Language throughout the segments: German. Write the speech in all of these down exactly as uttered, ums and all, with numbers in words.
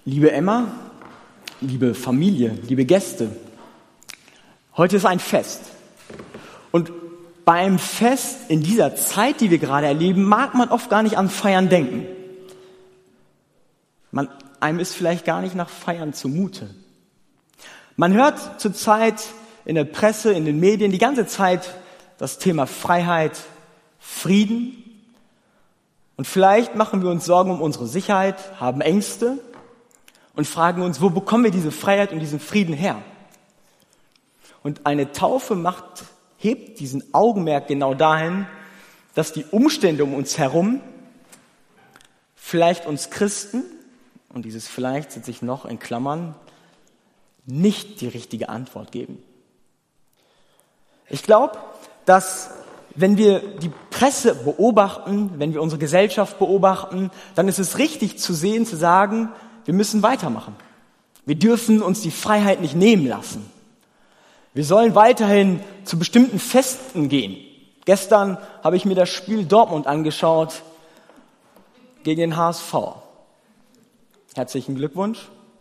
Liebe Emma, liebe Familie, liebe Gäste, heute ist ein Fest. Und bei einem Fest in dieser Zeit, die wir gerade erleben, mag man oft gar nicht an Feiern denken. Man, einem ist vielleicht gar nicht nach Feiern zumute. Man hört zurzeit in der Presse, in den Medien die ganze Zeit das Thema Freiheit, Frieden. Und vielleicht machen wir uns Sorgen um unsere Sicherheit, haben Ängste und fragen uns, wo bekommen wir diese Freiheit und diesen Frieden her? Und eine Taufe macht, hebt diesen Augenmerk genau dahin, dass die Umstände um uns herum vielleicht uns Christen, und dieses vielleicht setze ich noch in Klammern, nicht die richtige Antwort geben. Ich glaube, dass wenn wir die Presse beobachten, wenn wir unsere Gesellschaft beobachten, dann ist es richtig zu sehen, zu sagen, wir müssen weitermachen. Wir dürfen uns die Freiheit nicht nehmen lassen. Wir sollen weiterhin zu bestimmten Festen gehen. Gestern habe ich mir das Spiel Dortmund angeschaut gegen den H S V. Herzlichen Glückwunsch.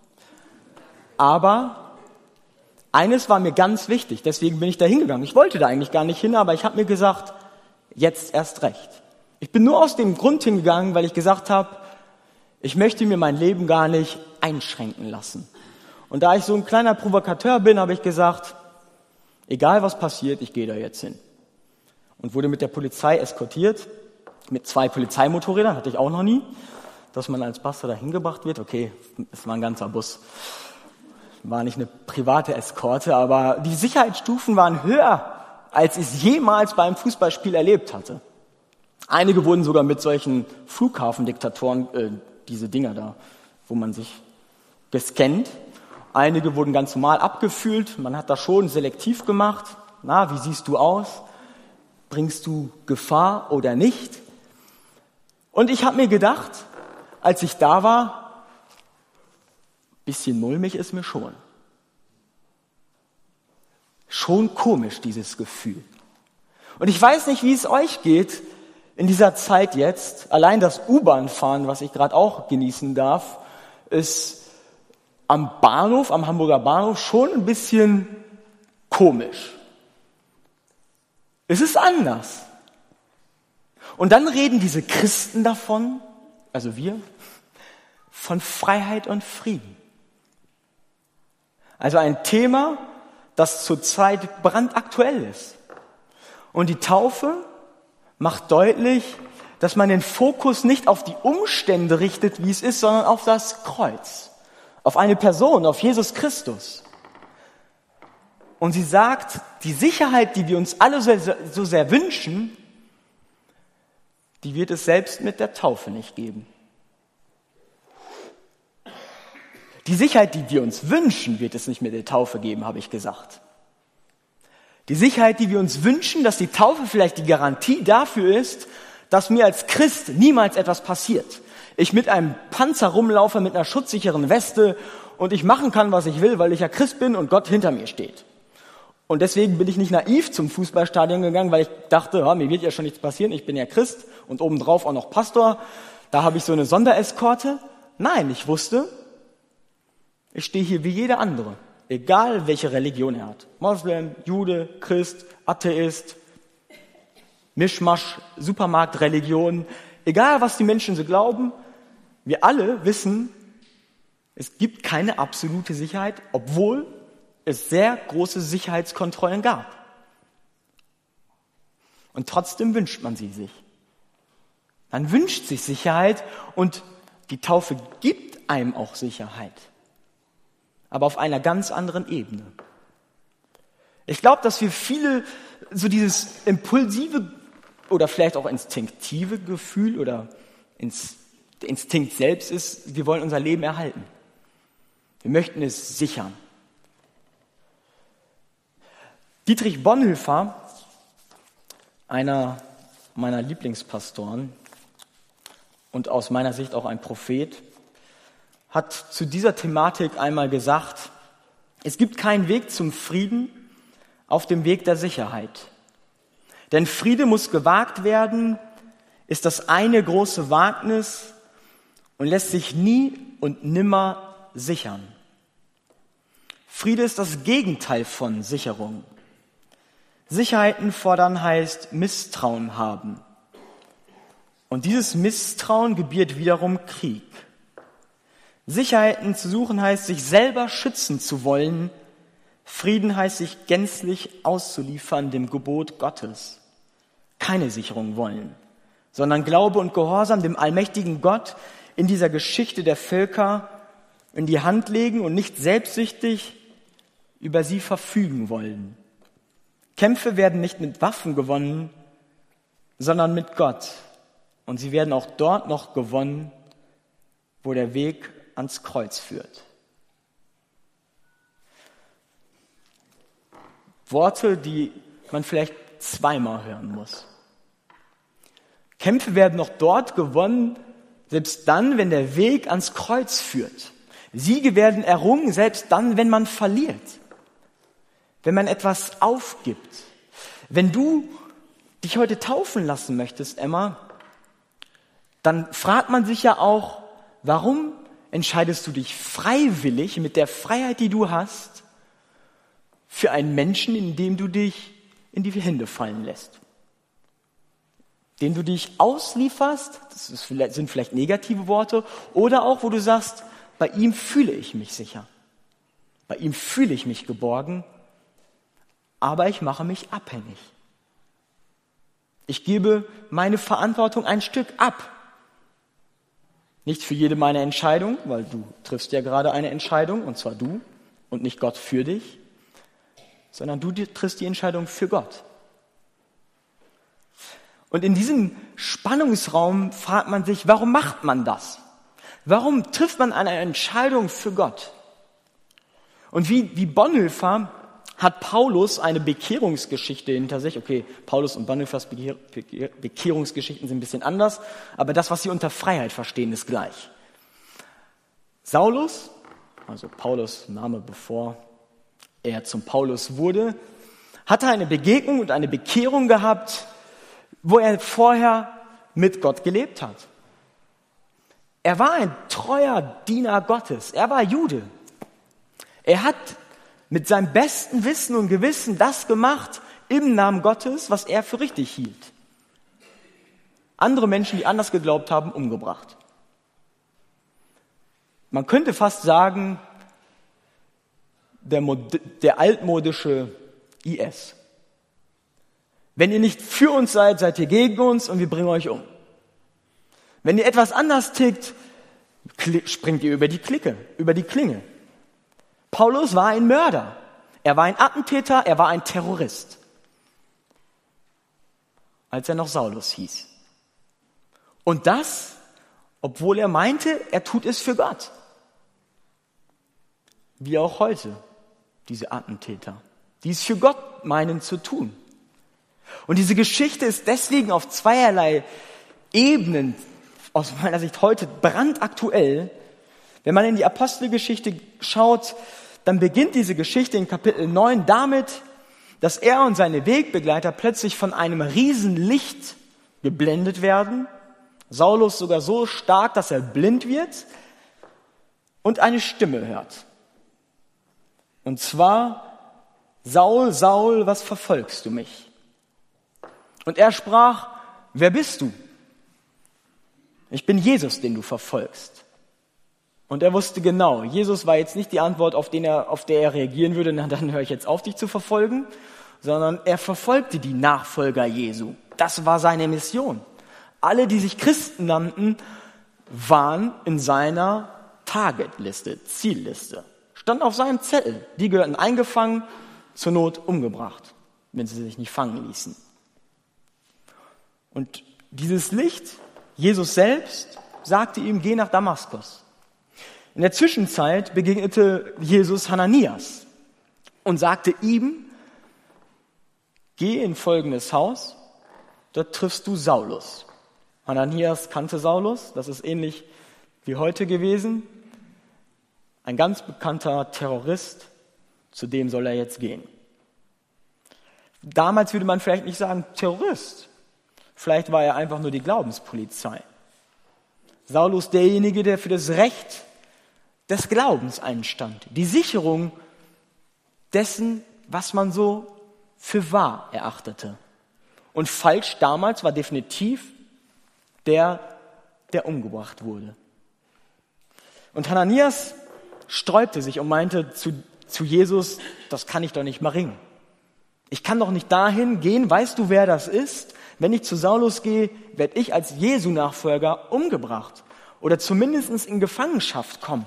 Aber eines war mir ganz wichtig, deswegen bin ich da hingegangen. Ich wollte da eigentlich gar nicht hin, aber ich habe mir gesagt, jetzt erst recht. Ich bin nur aus dem Grund hingegangen, weil ich gesagt habe, ich möchte mir mein Leben gar nicht einschränken lassen. Und da ich so ein kleiner Provokateur bin, habe ich gesagt, egal was passiert, ich gehe da jetzt hin. Und wurde mit der Polizei eskortiert, mit zwei Polizeimotorrädern, hatte ich auch noch nie, dass man als Pastor da hingebracht wird. Okay, es war ein ganzer Bus. War nicht eine private Eskorte, aber die Sicherheitsstufen waren höher, als ich es jemals beim Fußballspiel erlebt hatte. Einige wurden sogar mit solchen Flughafendiktatoren, äh, diese Dinger da, wo man sich gescannt. Einige wurden ganz normal abgefühlt. Man hat das schon selektiv gemacht. Na, wie siehst du aus? Bringst du Gefahr oder nicht? Und ich habe mir gedacht, als ich da war, bisschen mulmig ist mir schon. Schon komisch, dieses Gefühl. Und ich weiß nicht, wie es euch geht in dieser Zeit jetzt. Allein das U-Bahn-Fahren, was ich gerade auch genießen darf, ist am Bahnhof, am Hamburger Bahnhof schon ein bisschen komisch. Es ist anders. Und dann reden diese Christen davon, also wir, von Freiheit und Frieden. Also ein Thema, das zurzeit brandaktuell ist. Und die Taufe macht deutlich, dass man den Fokus nicht auf die Umstände richtet, wie es ist, sondern auf das Kreuz, auf eine Person, auf Jesus Christus. Und sie sagt, die Sicherheit, die wir uns alle so, so sehr wünschen, die wird es selbst mit der Taufe nicht geben. Die Sicherheit, die wir uns wünschen, wird es nicht mit der Taufe geben, habe ich gesagt. Die Sicherheit, die wir uns wünschen, dass die Taufe vielleicht die Garantie dafür ist, dass mir als Christ niemals etwas passiert. Ich mit einem Panzer rumlaufe, mit einer schutzsicheren Weste und ich machen kann, was ich will, weil ich ja Christ bin und Gott hinter mir steht. Und deswegen bin ich nicht naiv zum Fußballstadion gegangen, weil ich dachte, ja, mir wird ja schon nichts passieren, ich bin ja Christ und obendrauf auch noch Pastor. Da habe ich so eine Sondereskorte. Nein, ich wusste, ich stehe hier wie jeder andere, egal welche Religion er hat. Moslem, Jude, Christ, Atheist, Mischmasch, Supermarktreligion, egal was die Menschen so glauben, wir alle wissen, es gibt keine absolute Sicherheit, obwohl es sehr große Sicherheitskontrollen gab. Und trotzdem wünscht man sie sich. Man wünscht sich Sicherheit und die Taufe gibt einem auch Sicherheit. Aber auf einer ganz anderen Ebene. Ich glaube, dass wir viele so dieses impulsive oder vielleicht auch instinktive Gefühl oder ins, der Instinkt selbst ist, wir wollen unser Leben erhalten. Wir möchten es sichern. Dietrich Bonhoeffer, einer meiner Lieblingspastoren und aus meiner Sicht auch ein Prophet, hat zu dieser Thematik einmal gesagt, es gibt keinen Weg zum Frieden auf dem Weg der Sicherheit. Denn Friede muss gewagt werden, ist das eine große Wagnis und lässt sich nie und nimmer sichern. Friede ist das Gegenteil von Sicherung. Sicherheiten fordern heißt Misstrauen haben. Und dieses Misstrauen gebiert wiederum Krieg. Sicherheiten zu suchen heißt, sich selber schützen zu wollen. Frieden heißt, sich gänzlich auszuliefern dem Gebot Gottes. Keine Sicherung wollen, sondern Glaube und Gehorsam dem allmächtigen Gott in dieser Geschichte der Völker in die Hand legen und nicht selbstsüchtig über sie verfügen wollen. Kämpfe werden nicht mit Waffen gewonnen, sondern mit Gott. Und sie werden auch dort noch gewonnen, wo der Weg ans Kreuz führt. Worte, die man vielleicht zweimal hören muss. Kämpfe werden noch dort gewonnen, selbst dann, wenn der Weg ans Kreuz führt. Siege werden errungen, selbst dann, wenn man verliert. Wenn man etwas aufgibt. Wenn du dich heute taufen lassen möchtest, Emma, dann fragt man sich ja auch, warum entscheidest du dich freiwillig mit der Freiheit, die du hast, für einen Menschen, in dem du dich in die Hände fallen lässt? Den du dich auslieferst, das ist vielleicht, sind vielleicht negative Worte, oder auch, wo du sagst, bei ihm fühle ich mich sicher. Bei ihm fühle ich mich geborgen, aber ich mache mich abhängig. Ich gebe meine Verantwortung ein Stück ab. Nicht für jede meiner Entscheidung, weil du triffst ja gerade eine Entscheidung, und zwar du und nicht Gott für dich, sondern du triffst die Entscheidung für Gott. Und in diesem Spannungsraum fragt man sich, warum macht man das? Warum trifft man eine Entscheidung für Gott? Und wie, wie Bonhoeffer hat Paulus eine Bekehrungsgeschichte hinter sich. Okay, Paulus und Bonhoeffers Bekehr, Bekehr, Bekehrungsgeschichten sind ein bisschen anders, aber das, was sie unter Freiheit verstehen, ist gleich. Saulus, also Paulus Name bevor er zum Paulus wurde, hatte eine Begegnung und eine Bekehrung gehabt, wo er vorher mit Gott gelebt hat. Er war ein treuer Diener Gottes. Er war Jude. Er hat mit seinem besten Wissen und Gewissen das gemacht im Namen Gottes, was er für richtig hielt. Andere Menschen, die anders geglaubt haben, umgebracht. Man könnte fast sagen, der, Mod- der altmodische I S. Wenn ihr nicht für uns seid, seid ihr gegen uns und wir bringen euch um. Wenn ihr etwas anders tickt, springt ihr über die Clique, über die Klinge. Paulus war ein Mörder. Er war ein Attentäter, er war ein Terrorist. Als er noch Saulus hieß. Und das, obwohl er meinte, er tut es für Gott. Wie auch heute, diese Attentäter, die es für Gott meinen zu tun. Und diese Geschichte ist deswegen auf zweierlei Ebenen aus meiner Sicht heute brandaktuell. Wenn man in die Apostelgeschichte schaut, dann beginnt diese Geschichte in Kapitel neun damit, dass er und seine Wegbegleiter plötzlich von einem Riesenlicht geblendet werden. Saulus sogar so stark, dass er blind wird und eine Stimme hört. Und zwar, Saul, Saul, was verfolgst du mich? Und er sprach, wer bist du? Ich bin Jesus, den du verfolgst. Und er wusste genau, Jesus war jetzt nicht die Antwort, auf, den er, auf der er reagieren würde, na dann höre ich jetzt auf, dich zu verfolgen, sondern er verfolgte die Nachfolger Jesu. Das war seine Mission. Alle, die sich Christen nannten, waren in seiner Targetliste, Zielliste. Stand auf seinem Zettel. Die gehörten eingefangen, zur Not umgebracht, wenn sie sich nicht fangen ließen. Und dieses Licht, Jesus selbst, sagte ihm, geh nach Damaskus. In der Zwischenzeit begegnete Jesus Hananias und sagte ihm, geh in folgendes Haus, dort triffst du Saulus. Hananias kannte Saulus, das ist ähnlich wie heute gewesen. Ein ganz bekannter Terrorist, zu dem soll er jetzt gehen. Damals würde man vielleicht nicht sagen Terrorist, vielleicht war er einfach nur die Glaubenspolizei. Saulus derjenige, der für das Recht des Glaubens einstand. Die Sicherung dessen, was man so für wahr erachtete. Und falsch damals war definitiv der, der umgebracht wurde. Und Hananias sträubte sich und meinte zu, zu Jesus, das kann ich doch nicht mal ringen. Ich kann doch nicht dahin gehen, weißt du, wer das ist? Wenn ich zu Saulus gehe, werde ich als Jesu-Nachfolger umgebracht oder zumindest in Gefangenschaft kommen.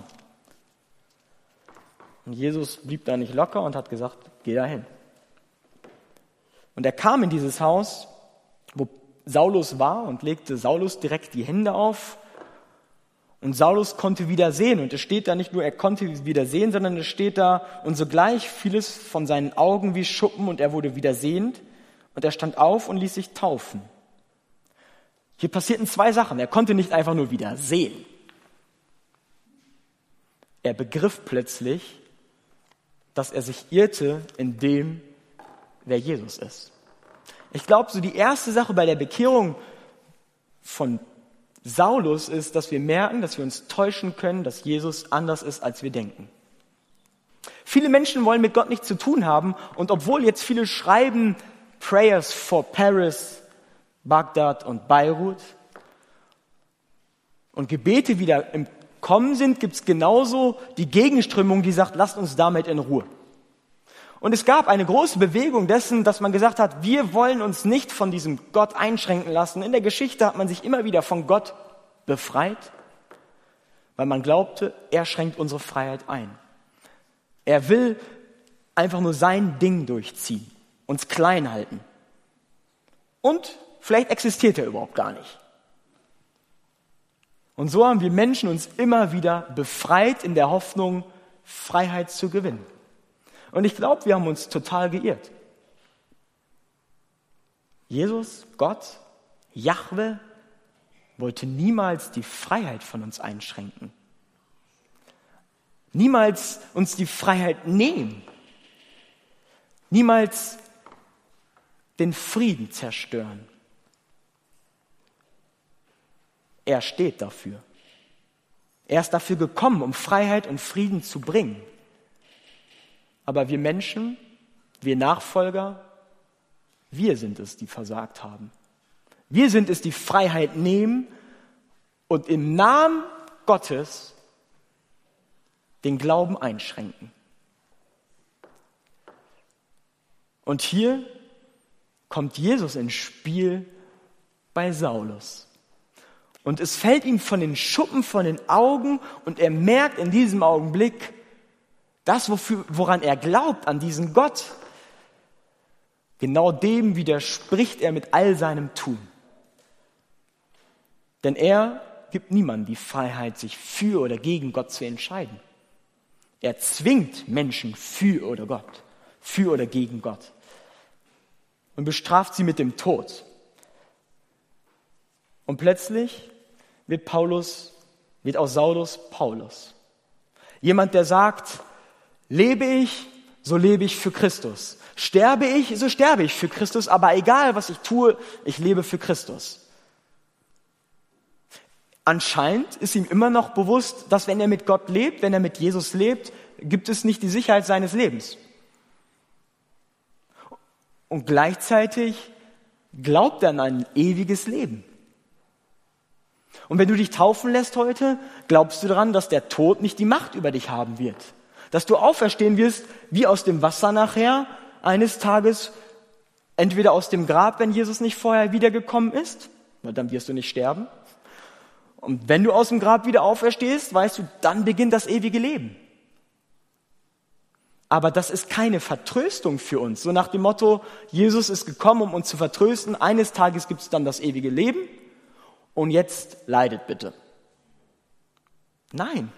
Und Jesus blieb da nicht locker und hat gesagt, geh dahin. Und er kam in dieses Haus, wo Saulus war, und legte Saulus direkt die Hände auf. Und Saulus konnte wieder sehen. Und es steht da nicht nur, er konnte wieder sehen, sondern es steht da, und sogleich fiel es von seinen Augen wie Schuppen und er wurde wieder sehend. Und er stand auf und ließ sich taufen. Hier passierten zwei Sachen. Er konnte nicht einfach nur wieder sehen. Er begriff plötzlich, dass er sich irrte in dem, wer Jesus ist. Ich glaube, so die erste Sache bei der Bekehrung von Saulus ist, dass wir merken, dass wir uns täuschen können, dass Jesus anders ist, als wir denken. Viele Menschen wollen mit Gott nichts zu tun haben, und obwohl jetzt viele schreiben Prayers for Paris, Bagdad und Beirut und Gebete wieder im Kommen sind, gibt es genauso die Gegenströmung, die sagt, lasst uns damit in Ruhe. Und es gab eine große Bewegung dessen, dass man gesagt hat, wir wollen uns nicht von diesem Gott einschränken lassen. In der Geschichte hat man sich immer wieder von Gott befreit, weil man glaubte, er schränkt unsere Freiheit ein. Er will einfach nur sein Ding durchziehen, uns klein halten. Und vielleicht existiert er überhaupt gar nicht. Und so haben wir Menschen uns immer wieder befreit in der Hoffnung, Freiheit zu gewinnen. Und ich glaube, wir haben uns total geirrt. Jesus, Gott, Jahwe, wollte niemals die Freiheit von uns einschränken. Niemals uns die Freiheit nehmen. Niemals den Frieden zerstören. Er steht dafür. Er ist dafür gekommen, um Freiheit und Frieden zu bringen. Aber wir Menschen, wir Nachfolger, wir sind es, die versagt haben. Wir sind es, die Freiheit nehmen und im Namen Gottes den Glauben einschränken. Und hier kommt Jesus ins Spiel bei Saulus. Und es fällt ihm von den Schuppen von den Augen und er merkt in diesem Augenblick, das, wofür, woran er glaubt, an diesen Gott, genau dem widerspricht er mit all seinem Tun. Denn er gibt niemandem die Freiheit, sich für oder gegen Gott zu entscheiden. Er zwingt Menschen für oder Gott, für oder gegen Gott und bestraft sie mit dem Tod. Und plötzlich wird Paulus, wird aus Saulus Paulus. Jemand, der sagt, lebe ich, so lebe ich für Christus. Sterbe ich, so sterbe ich für Christus, aber egal, was ich tue, ich lebe für Christus. Anscheinend ist ihm immer noch bewusst, dass wenn er mit Gott lebt, wenn er mit Jesus lebt, gibt es nicht die Sicherheit seines Lebens. Und gleichzeitig glaubt er an ein ewiges Leben. Und wenn du dich taufen lässt heute, glaubst du daran, dass der Tod nicht die Macht über dich haben wird. Dass du auferstehen wirst, wie aus dem Wasser nachher, eines Tages, entweder aus dem Grab, wenn Jesus nicht vorher wiedergekommen ist, weil dann wirst du nicht sterben. Und wenn du aus dem Grab wieder auferstehst, weißt du, dann beginnt das ewige Leben. Aber das ist keine Vertröstung für uns. So nach dem Motto, Jesus ist gekommen, um uns zu vertrösten. Eines Tages gibt es dann das ewige Leben. Und jetzt leidet bitte. Nein.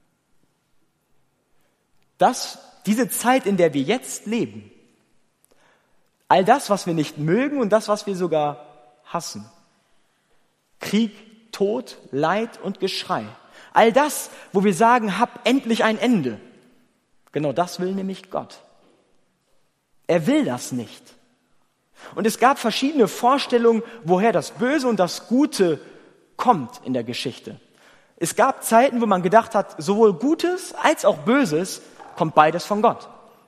Das, diese Zeit, in der wir jetzt leben, all das, was wir nicht mögen und das, was wir sogar hassen, Krieg, Tod, Leid und Geschrei, all das, wo wir sagen, hab endlich ein Ende, genau das will nämlich Gott. Er will das nicht. Und es gab verschiedene Vorstellungen, woher das Böse und das Gute kommt in der Geschichte. Es gab Zeiten, wo man gedacht hat, sowohl Gutes als auch Böses kommt beides von Gott.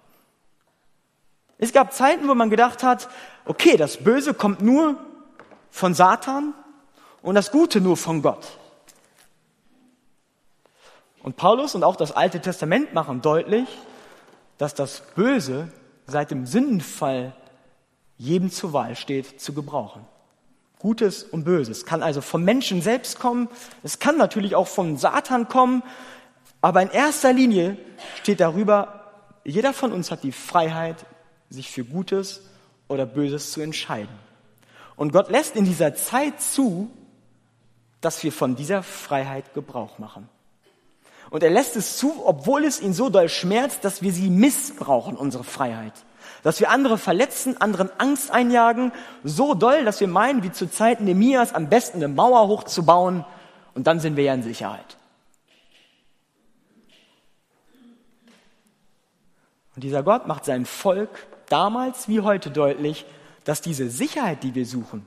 Es gab Zeiten, wo man gedacht hat, okay, das Böse kommt nur von Satan und das Gute nur von Gott. Und Paulus und auch das Alte Testament machen deutlich, dass das Böse seit dem Sündenfall jedem zur Wahl steht, zu gebrauchen. Gutes und Böses kann also vom Menschen selbst kommen, es kann natürlich auch von Satan kommen, aber in erster Linie steht darüber, jeder von uns hat die Freiheit, sich für Gutes oder Böses zu entscheiden. Und Gott lässt in dieser Zeit zu, dass wir von dieser Freiheit Gebrauch machen. Und er lässt es zu, obwohl es ihn so doll schmerzt, dass wir sie missbrauchen, unsere Freiheit. Dass wir andere verletzen, anderen Angst einjagen, so doll, dass wir meinen, wie zu Zeiten Nehemias, am besten eine Mauer hochzubauen und dann sind wir ja in Sicherheit. Und dieser Gott macht seinem Volk damals wie heute deutlich, dass diese Sicherheit, die wir suchen,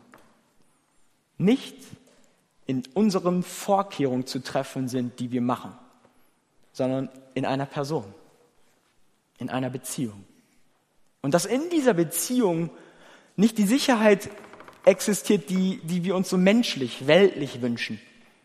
nicht in unseren Vorkehrungen zu treffen sind, die wir machen, sondern in einer Person, in einer Beziehung. Und dass in dieser Beziehung nicht die Sicherheit existiert, die, die wir uns so menschlich, weltlich wünschen.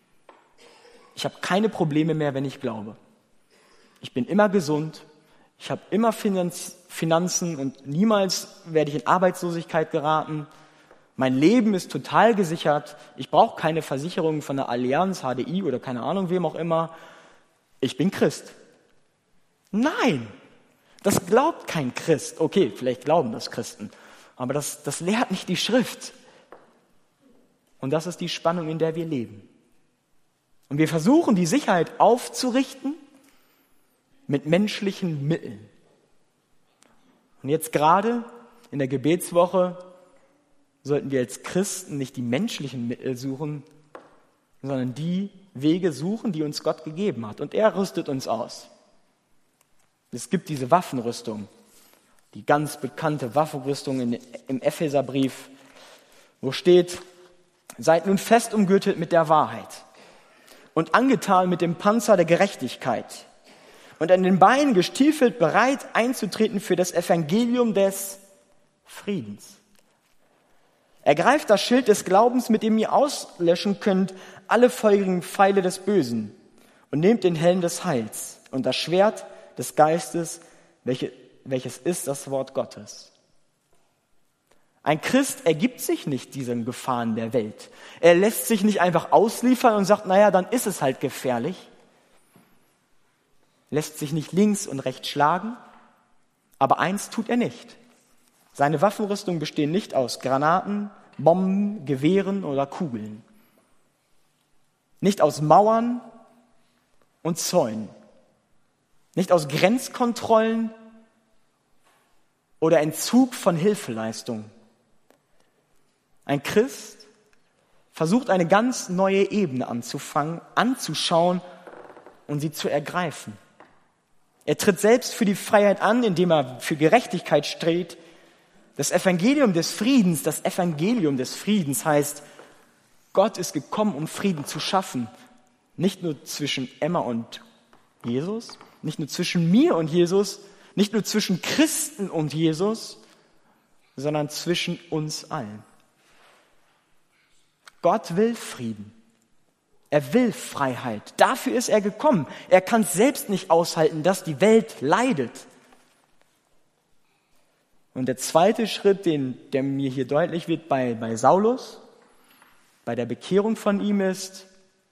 Ich habe keine Probleme mehr, wenn ich glaube. Ich bin immer gesund, ich habe immer Finanz, Finanzen und niemals werde ich in Arbeitslosigkeit geraten. Mein Leben ist total gesichert. Ich brauche keine Versicherung von der Allianz, H D I oder keine Ahnung, wem auch immer. Ich bin Christ. Nein! Das glaubt kein Christ. Okay, vielleicht glauben das Christen. Aber das, das lehrt nicht die Schrift. Und das ist die Spannung, in der wir leben. Und wir versuchen, die Sicherheit aufzurichten mit menschlichen Mitteln. Und jetzt gerade in der Gebetswoche sollten wir als Christen nicht die menschlichen Mittel suchen, sondern die Wege suchen, die uns Gott gegeben hat. Und er rüstet uns aus. Es gibt diese Waffenrüstung, die ganz bekannte Waffenrüstung in, im Epheserbrief, wo steht, seid nun fest umgürtet mit der Wahrheit und angetan mit dem Panzer der Gerechtigkeit und an den Beinen gestiefelt, bereit einzutreten für das Evangelium des Friedens. Ergreift das Schild des Glaubens, mit dem ihr auslöschen könnt alle feurigen Pfeile des Bösen und nehmt den Helm des Heils und das Schwert des Geistes, welche, welches ist das Wort Gottes. Ein Christ ergibt sich nicht diesen Gefahren der Welt. Er lässt sich nicht einfach ausliefern und sagt, naja, dann ist es halt gefährlich. Lässt sich nicht links und rechts schlagen, aber eins tut er nicht. Seine Waffenrüstung bestehen nicht aus Granaten, Bomben, Gewehren oder Kugeln. Nicht aus Mauern und Zäunen. Nicht aus Grenzkontrollen oder Entzug von Hilfeleistung. Ein Christ versucht eine ganz neue Ebene anzufangen, anzuschauen und sie zu ergreifen. Er tritt selbst für die Freiheit an, indem er für Gerechtigkeit strebt. Das Evangelium des Friedens, das Evangelium des Friedens heißt, Gott ist gekommen, um Frieden zu schaffen. Nicht nur zwischen Emma und Jesus, nicht nur zwischen mir und Jesus, nicht nur zwischen Christen und Jesus, sondern zwischen uns allen. Gott will Frieden. Er will Freiheit. Dafür ist er gekommen. Er kann es selbst nicht aushalten, dass die Welt leidet. Und der zweite Schritt, den, der mir hier deutlich wird bei, bei Saulus, bei der Bekehrung von ihm ist,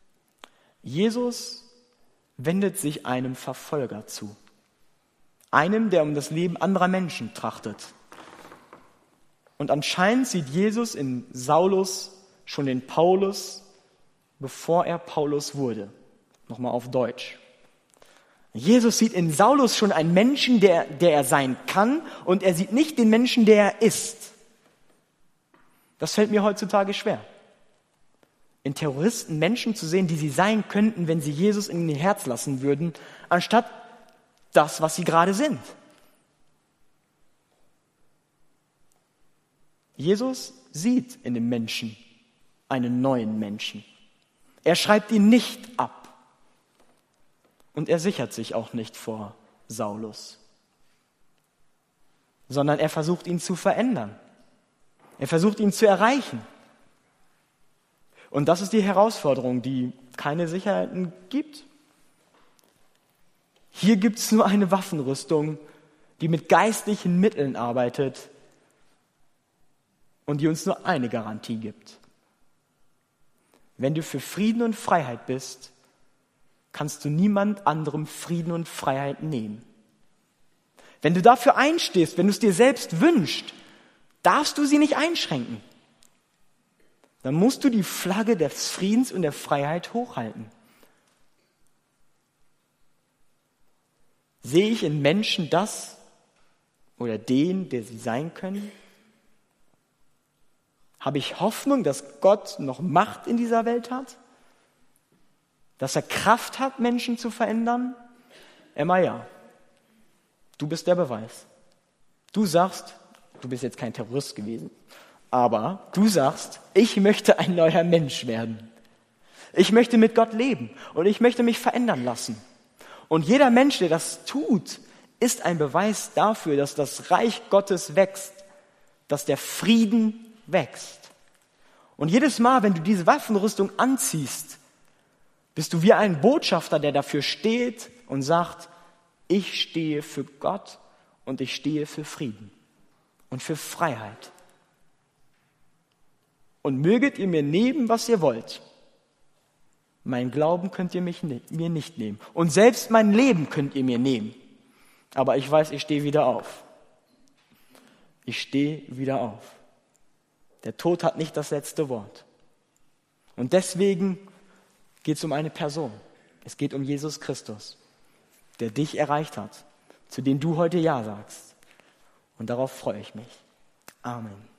Jesus wendet sich einem Verfolger zu. Einem, der um das Leben anderer Menschen trachtet. Und anscheinend sieht Jesus in Saulus schon den Paulus, bevor er Paulus wurde. Nochmal auf Deutsch. Jesus sieht in Saulus schon einen Menschen, der, der er sein kann, und er sieht nicht den Menschen, der er ist. Das fällt mir heutzutage schwer. In Terroristen Menschen zu sehen, die sie sein könnten, wenn sie Jesus in ihr Herz lassen würden, anstatt das, was sie gerade sind. Jesus sieht in dem Menschen einen neuen Menschen. Er schreibt ihn nicht ab. Und er sichert sich auch nicht vor Saulus, sondern er versucht ihn zu verändern. Er versucht ihn zu erreichen. Und das ist die Herausforderung, die keine Sicherheiten gibt. Hier gibt es nur eine Waffenrüstung, die mit geistlichen Mitteln arbeitet und die uns nur eine Garantie gibt. Wenn du für Frieden und Freiheit bist, kannst du niemand anderem Frieden und Freiheit nehmen. Wenn du dafür einstehst, wenn du es dir selbst wünschst, darfst du sie nicht einschränken. Dann musst du die Flagge des Friedens und der Freiheit hochhalten. Sehe ich in Menschen das oder den, der sie sein können? Habe ich Hoffnung, dass Gott noch Macht in dieser Welt hat? Dass er Kraft hat, Menschen zu verändern? Emma, ja. Du bist der Beweis. Du sagst, du bist jetzt kein Terrorist gewesen, aber du sagst, ich möchte ein neuer Mensch werden. Ich möchte mit Gott leben und ich möchte mich verändern lassen. Und jeder Mensch, der das tut, ist ein Beweis dafür, dass das Reich Gottes wächst, dass der Frieden wächst. Und jedes Mal, wenn du diese Waffenrüstung anziehst, bist du wie ein Botschafter, der dafür steht und sagt, ich stehe für Gott und ich stehe für Frieden und für Freiheit. Und möget ihr mir nehmen, was ihr wollt. Mein Glauben könnt ihr mich ne- mir nicht nehmen. Und selbst mein Leben könnt ihr mir nehmen. Aber ich weiß, ich stehe wieder auf. Ich stehe wieder auf. Der Tod hat nicht das letzte Wort. Und deswegen geht es um eine Person. Es geht um Jesus Christus, der dich erreicht hat, zu dem du heute Ja sagst. Und darauf freue ich mich. Amen.